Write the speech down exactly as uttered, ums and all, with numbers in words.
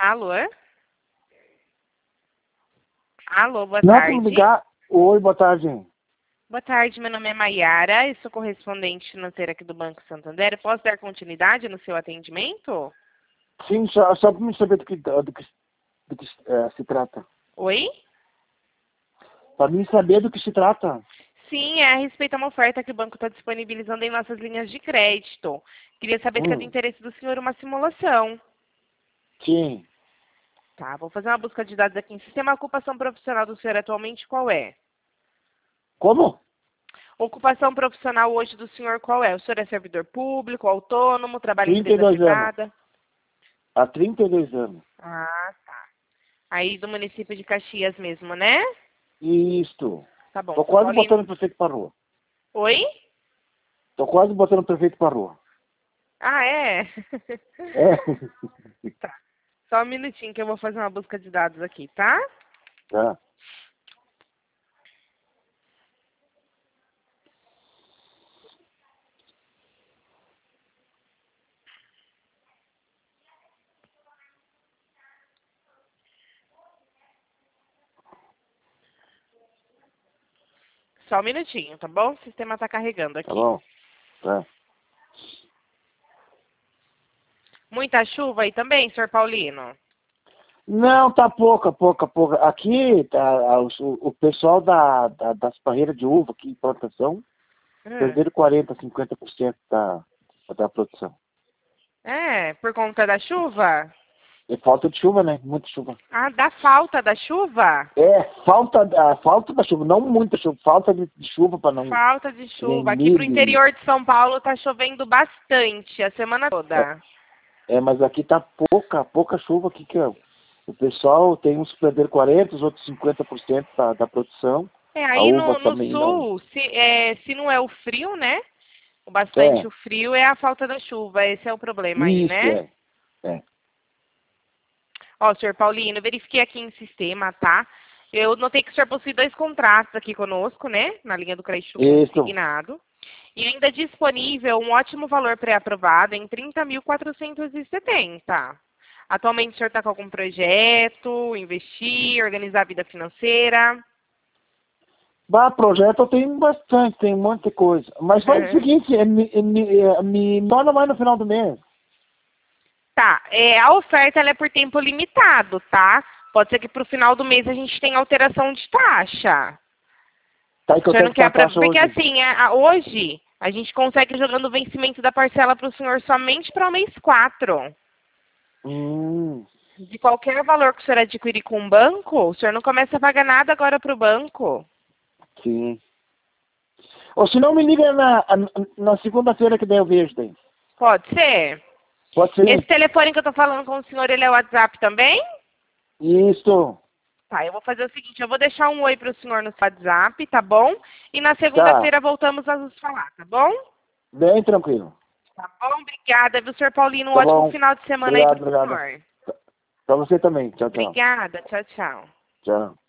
Alô? Alô, boa Não, tarde. como ligar. Oi, boa tarde. Boa tarde, meu nome é Maiara, eu sou correspondente financeira aqui do Banco Santander. Eu posso dar continuidade no seu atendimento? Sim, só, só para me saber do que, do que, do que é, se trata. Oi? Para mim saber do que se trata. Sim, é a respeito a uma oferta que o banco está disponibilizando em nossas linhas de crédito. Queria saber se é do Hum, interesse do senhor uma simulação. sim. Tá, vou fazer uma busca de dados aqui em sistema. A ocupação profissional do senhor atualmente qual é? Como? Ocupação profissional hoje do senhor qual é? O senhor é servidor público, autônomo, trabalha em trinta e empresa dois anos. privada? Há trinta e dois anos. Ah, tá. Aí do município de Caxias mesmo, né? Isto. Tá bom, Tô São quase botando Paulino. o prefeito para rua. Oi? Tô quase botando o prefeito para rua. Ah, é? É. Tá. Só um minutinho que eu vou fazer uma busca de dados aqui, tá? Tá. Só um minutinho, tá bom? O sistema tá carregando Tá aqui. bom? Tá. Muita chuva aí também, senhor Paulino? Não, tá pouca, pouca, pouca. Aqui, tá, o, o pessoal da, da, das parreiras de uva aqui em plantação Hum. perderam quarenta, cinquenta por cento da, da produção. É, por conta da chuva? É falta de chuva, né? Muita chuva. Ah, da falta da chuva? É, falta, a falta da chuva, não muita chuva, falta de, de chuva para não. Falta de Que nem chuva. Aqui pro milho. interior de São Paulo tá chovendo bastante a semana É, toda. é, mas aqui tá pouca, pouca chuva aqui que é. O pessoal tem uns que perderam quarenta, os outros cinquenta por cento da, da produção. É, A aí uva no, no também não. sul, se, é, se não é o frio, né? O bastante É, o frio é a falta da chuva. Esse é o problema aí, isso, né? é. É. Ó, senhor Paulino, eu verifiquei aqui em sistema, tá? Eu notei que o senhor possui dois contratos aqui conosco, né? Na linha do crédito Isso. consignado. E ainda disponível um ótimo valor pré-aprovado em trinta mil quatrocentos e setenta. Atualmente o senhor está com algum projeto, investir, organizar a vida financeira? Bah, projeto eu tenho bastante, tem um monte de coisa. Mas faz o seguinte, é, me, é, me, é, me manda mais no final do mês. Tá, é, a oferta ela é por tempo limitado, tá? Pode ser que para o final do mês a gente tenha alteração de taxa. Tá aí O que eu senhor tenho não que quer dar pra... taxa Porque hoje. assim, é, a- hoje a gente consegue jogando o vencimento da parcela para o senhor somente para o mês quatro. Hum, De qualquer valor que o senhor adquirir com o banco, o senhor não começa a pagar nada agora para o banco. sim. Ou se não, me liga na, na segunda-feira que daí eu vejo daí. Pode ser? Pode Esse ser? telefone que eu tô falando com o senhor, ele é o WhatsApp também? Isso. Tá, eu vou fazer o seguinte, eu vou deixar um oi para o senhor no WhatsApp, tá bom? E na Tá. segunda-feira voltamos a nos falar, tá bom? Bem tranquilo. Tá bom, obrigada, viu, senhor Paulino? Um Tá ótimo bom. final de semana aí Obrigado, para o obrigado. senhor. Pra você também. Tchau, tchau. Obrigada, tchau, tchau. Tchau.